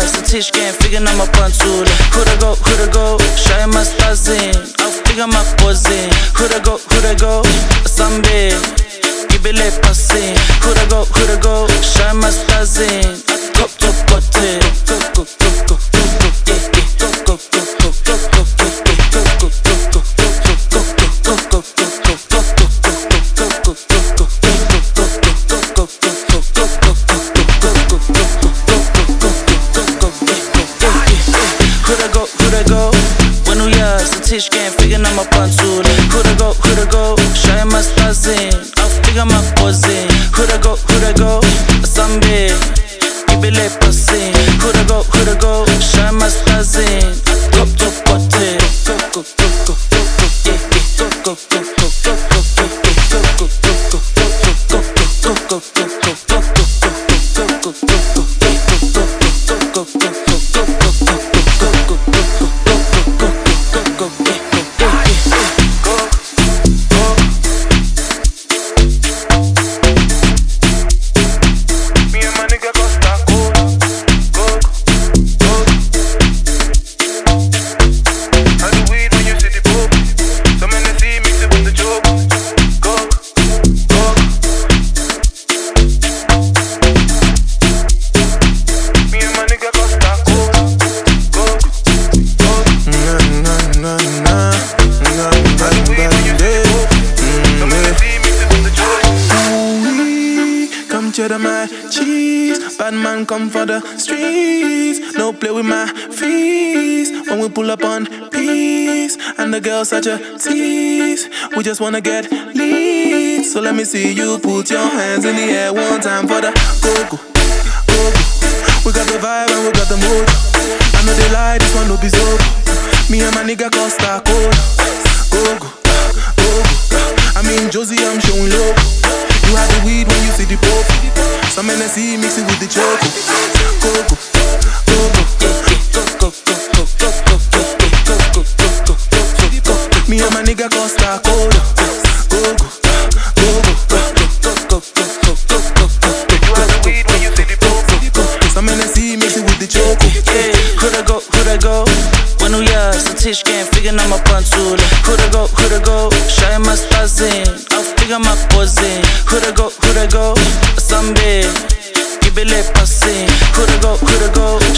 sitishken fika namaphantsula Could I go, shaya mastazin Aufika mapozin Could I go, sambe Gibele pasin Could I go, shaya mastazin Akop to pote Go Tishken fika namaphantsula Could I go, shaya mastazin Aufika mapozin Could I go, sambe Gibele pasin Could I go, shaya mastazin Akop to pote Cheddar my cheese, bad man come for the streets. No play with my fees when we pull up on peace. And the girl such a tease. We just wanna get lead. So let me see you put your hands in the air one time for the go-go. We got the vibe and we got the mood. I know they lie, this one no be so. Me and my nigga Costa Code. Go-go. I mean Josie, I'm showing love. You had the weed when you see the pop. Some NSC mix it with the choco. Me and my nigga Costa Code. You had the weed when you see the pop. Some NSC mix it with the choco. Could I go? When we are Tishken fika namaphantsula Could I go, shaya mastazin Aufika mapozin Could I go, sambe Gibele pasin Could I go